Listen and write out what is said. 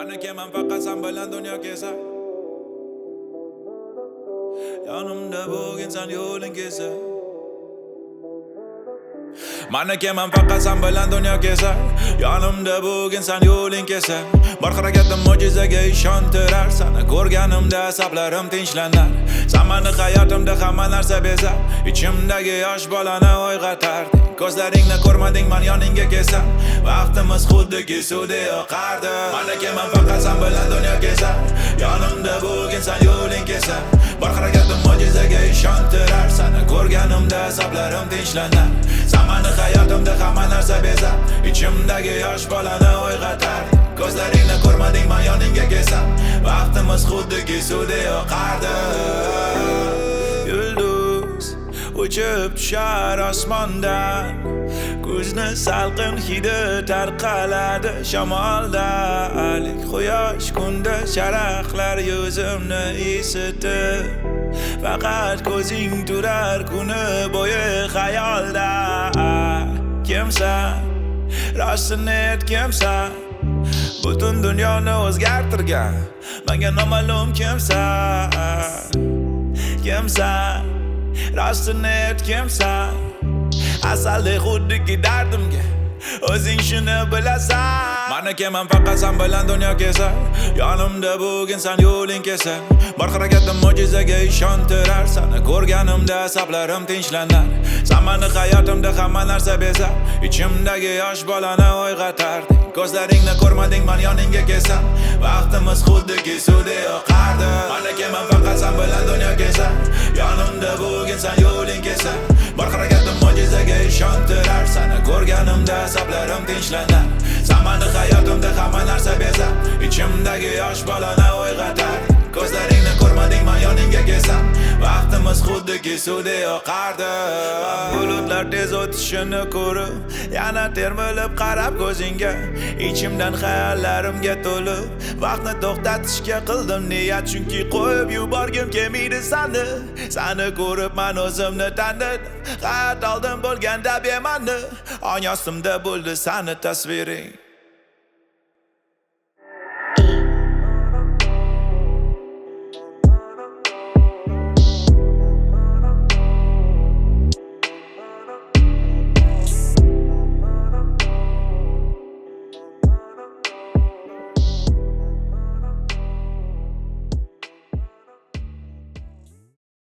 Maniki man faqat sen bilan dunyo kezar. Yonimda bo'lgin sen yo'ling kezar. Maniki man faqat sen bilan dunyo kezar. Yonimda bo'lgin sen yo'ling kezar. Bor harakatim mo'jizaga ishontirar. Seni ko'rganimda asablarim tinchlanlar. Sen meni hayotimda hamma narsa bezar. Ichimdagi yosh bolani uyg'otarding. Ko'zlaringni ko'rmading, men yoningga kelsam, vaqtimiz xuddiki suvda oqardi. Maniki man faqat sen bilan dunyo kezar. Yonimda bo'lgin sen yo'ling kezar. Bor harakatim mo'jizaga ishontirar. Seni ko'rganimda asablarim tinchlanlar. Sen meni hayotimda hamma narsa bezar. Ichimdagi yosh bolani uyg'otarding. Ko'zlaringni ko'rmading, men yoningga kelsam, vaqtimiz xuddiki suvda oqardi. Yulduz uchib tushar osmondan, kuzni salqin hidi tarqaladi shamolda. Alik quyosh kunda charaqlar yuzimni isitib, faqat ko'zing turar kuni bo'yi xayolda. Kimsan, rostini aytgimsan, butun dunyoni o'zgartirgan menga noma'lum kimsan. Kimsan, rostini aytgimsan, asaldek xuddiki dardimga o'zing shuni bilasan. Maniki man faqat sen bilan dunyo kezar. Yonimda bo'lgin sen yo'ling kezar. Bor harakatim mo'jizaga ishontirar. Seni ko'rganimda asablarim tinchlanlar. Sen meni hayotimda hamma narsa bezar. Ichimdagi yosh bolani uyg'otarding. Ko'zlaringni ko'rmading, men yoningga kelsam, vaqtimiz xuddiki suvda oqardi. Maniki man faqat sen bilan dunyo kezar. Yonimda bo'lgin sen yo'ling kezar. Bor harakatim mo'jizaga ishontirar. Seni ko'rganimda asablarim tinchlanlar. Sen meni hayotimda hamma narsa bezar. Ichimdagi yosh bolani uyg'otarding. Ko'zlaringni ko'rmading, men yoningga kelsam, vaqtimiz xuddiki suvda oqardi. Bulutlar tez o'tishini ko'rib, yana termilib qarab ko'zingga, ichimdan xayollarimga to'lib, vaqtni to'xtatishga qildim niyat, chunki qo'yib yuborgim kelmaydi seni. Seni ko'rib men o'zimni tandim, xat oldim bo'lganda bema'ni, ong ostimda bo'ldi seni tasviring.